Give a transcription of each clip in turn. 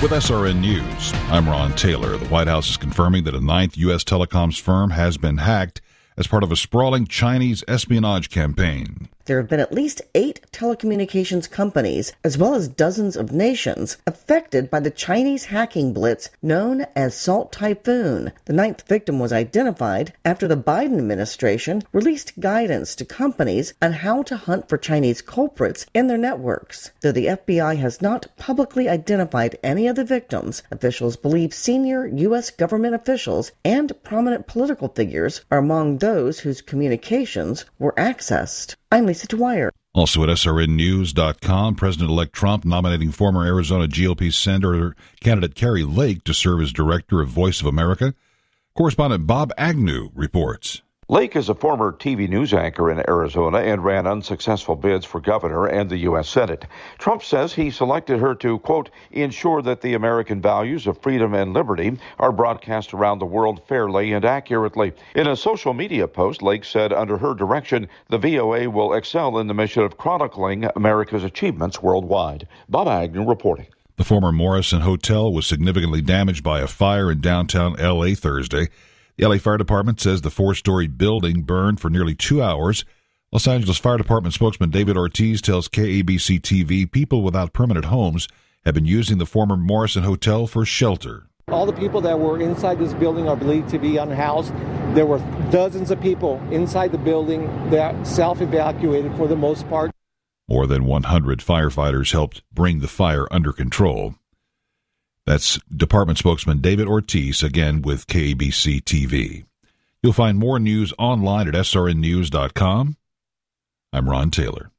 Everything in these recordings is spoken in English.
With SRN News, I'm Ron Taylor. The White House is confirming that a ninth U.S. telecoms firm has been hacked as part of a sprawling Chinese espionage campaign. There have been at least 8 telecommunications companies, as well as dozens of nations, affected by the Chinese hacking blitz known as Salt Typhoon. The 9th victim was identified after the Biden administration released guidance to companies on how to hunt for Chinese culprits in their networks. Though the FBI has not publicly identified any of the victims, officials believe senior U.S. government officials and prominent political figures are among those whose communications were accessed. I'm Lisa Dwyer. Also at srnnews.com, President-elect Trump nominating former Arizona GOP Senator candidate Kari Lake to serve as director of Voice of America. Correspondent Bob Agnew reports. Lake is a former TV news anchor in Arizona and ran unsuccessful bids for governor and the U.S. Senate. Trump says he selected her to, quote, ensure that the American values of freedom and liberty are broadcast around the world fairly and accurately. In a social media post, Lake said under her direction, the VOA will excel in the mission of chronicling America's achievements worldwide. Bob Agnew reporting. The former Morrison Hotel was significantly damaged by a fire in downtown L.A. Thursday. The L.A. Fire Department says the 4-story building burned for nearly 2 hours. Los Angeles Fire Department spokesman David Ortiz tells KABC-TV people without permanent homes have been using the former Morrison Hotel for shelter. All the people that were inside this building are believed to be unhoused. There were dozens of people inside the building that self-evacuated for the most part. More than 100 firefighters helped bring the fire under control. That's Department spokesman David Ortiz, again with KABC-TV. You'll find more news online at srnnews.com. I'm Ron Taylor.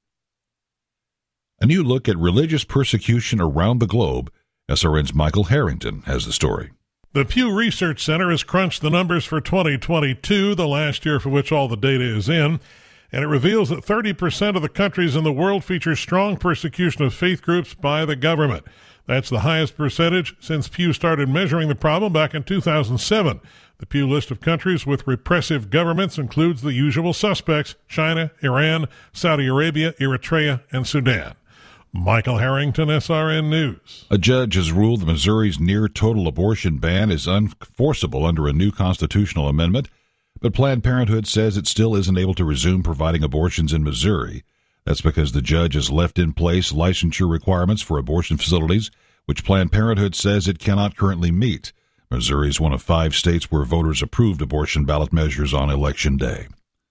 A new look at religious persecution around the globe. SRN's Michael Harrington has the story. The Pew Research Center has crunched the numbers for 2022, the last year for which all the data is in, and it reveals that 30% of the countries in the world feature strong persecution of faith groups by the government. That's the highest percentage since Pew started measuring the problem back in 2007. The Pew list of countries with repressive governments includes the usual suspects: China, Iran, Saudi Arabia, Eritrea, and Sudan. Michael Harrington, SRN News. A judge has ruled that Missouri's near-total abortion ban is unenforceable under a new constitutional amendment, but Planned Parenthood says it still isn't able to resume providing abortions in Missouri. That's because the judge has left in place licensure requirements for abortion facilities, which Planned Parenthood says it cannot currently meet. Missouri is one of 5 states where voters approved abortion ballot measures on Election Day.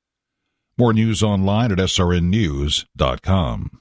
More news online at srnnews.com.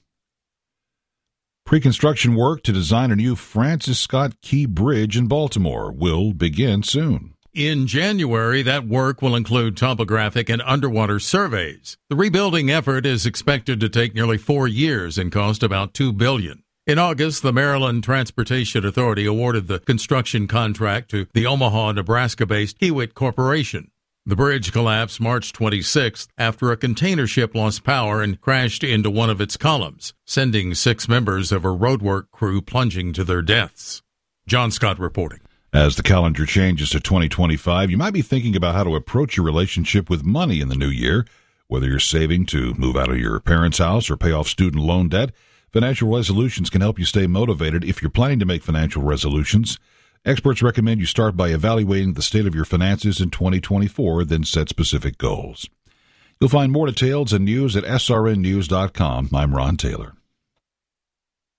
Pre-construction work to design a new Francis Scott Key Bridge in Baltimore will begin soon. In January, that work will include topographic and underwater surveys. The rebuilding effort is expected to take nearly 4 years and cost about $2 billion. In August, the Maryland Transportation Authority awarded the construction contract to the Omaha, Nebraska-based Kiewit Corporation. The bridge collapsed March 26th after a container ship lost power and crashed into one of its columns, sending 6 members of a roadwork crew plunging to their deaths. John Scott reporting. As the calendar changes to 2025, you might be thinking about how to approach your relationship with money in the new year. Whether you're saving to move out of your parents' house or pay off student loan debt, Financial Resolutions can help you stay motivated if you're planning to make financial resolutions. Experts recommend you start by evaluating the state of your finances in 2024, then set specific goals. You'll find more details and news at srnnews.com. I'm Ron Taylor.